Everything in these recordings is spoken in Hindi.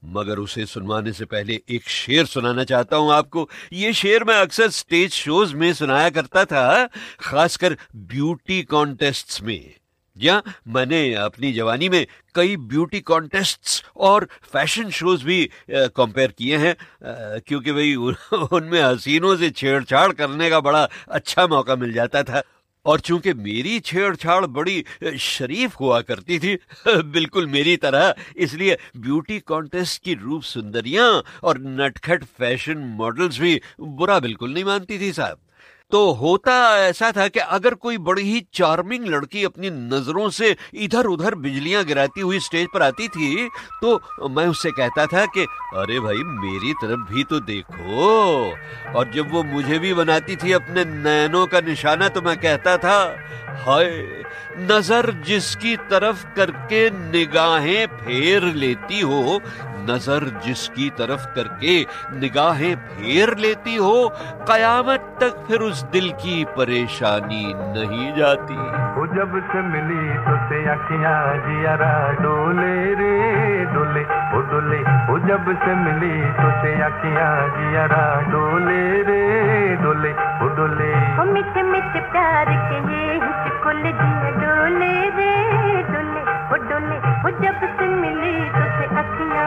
मगर उसे सुनवाने से पहले एक शेर सुनाना चाहता हूं आपको। ये शेर मैं अक्सर स्टेज शोज में सुनाया करता था, खासकर ब्यूटी कॉन्टेस्ट्स में। या मैंने अपनी जवानी में कई ब्यूटी कॉन्टेस्ट्स और फैशन शोज भी कंपेयर किए हैं, क्योंकि भाई उनमें हसीनों से छेड़छाड़ करने का बड़ा अच्छा मौका मिल जाता था। और चूंकि मेरी छेड़छाड़ बड़ी शरीफ हुआ करती थी, बिल्कुल मेरी तरह, इसलिए ब्यूटी कॉन्टेस्ट की रूप सुंदरियां और नटखट फैशन मॉडल्स भी बुरा बिल्कुल नहीं मानती थी साहब। तो होता ऐसा था कि अगर कोई बड़ी ही चार्मिंग लड़की अपनी नजरों से इधर उधर बिजलियां गिराती हुई स्टेज पर आती थी, तो मैं उससे कहता था कि अरे भाई मेरी तरफ भी तो देखो। और जब वो मुझे भी बनाती थी अपने नैनों का निशाना, तो मैं कहता था हाय, नजर जिसकी तरफ करके निगाहें फेर लेती हो, नजर जिसकी तरफ करके निगाहें फेर लेती हो, कयामत तक फिर उस दिल की परेशानी नहीं जाती। वो जब से मिली तो से अखियां जियारा डोले रे डोले, वो डोले। वो जब से मिली तो से अखियां जियारा डोले रे डोले, वो डोले। वो मीठे मीठे प्यार के ये हिचकोले जिया डोले रे डोले, वो डोले। वो जब से मिली तो से अखियां।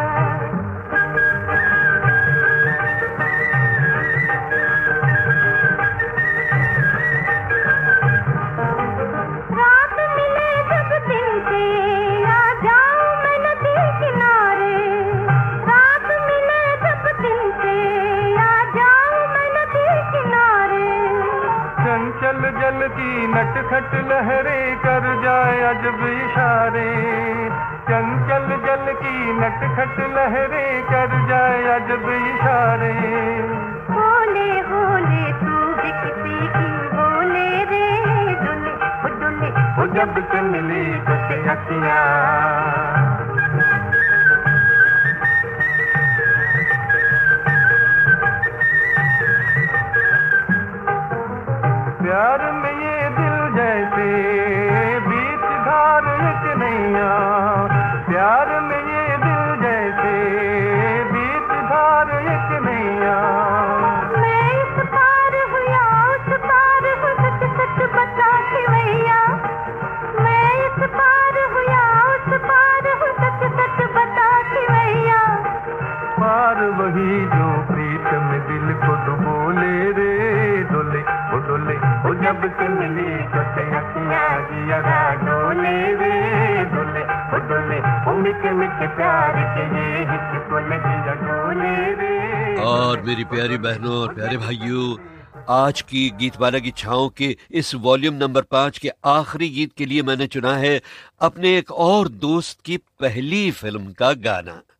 चंचल जल की नटखट लहरें कर जाए अजब इशारे, चंचल जल की नटखट लहरें कर जाए अजब इशारे। होले होले तू भी किसी की होले रे डोले, वो डोले। वो जब से मिली तो से अखियां। प्यार में ये दिल जैसे बीच धार एक नैया, प्यार में ये दिल जैसे बीच धार एक नैया। मैं इस पार हूँ या उस पार हूँ, सच सच बता के भैया। मैं इस पार हूँ या उस पार हूँ, सच सच बता के भैया। पार वही जो प्रीत में दिल को डुबोले रे डोले, वो डोले। वो जब से मिली तो से अखियां जियारा डोले रे डोले, वो डोले। वो मीठे मीठे प्यार के ये हिचकोले जिया डोले रे। और मेरी प्यारी बहनों और प्यारे भाइयों, आज की गीतमाला की छाँव के इस वॉल्यूम नंबर 5 के आखिरी गीत के लिए मैंने चुना है अपने एक और दोस्त की पहली फिल्म का गाना।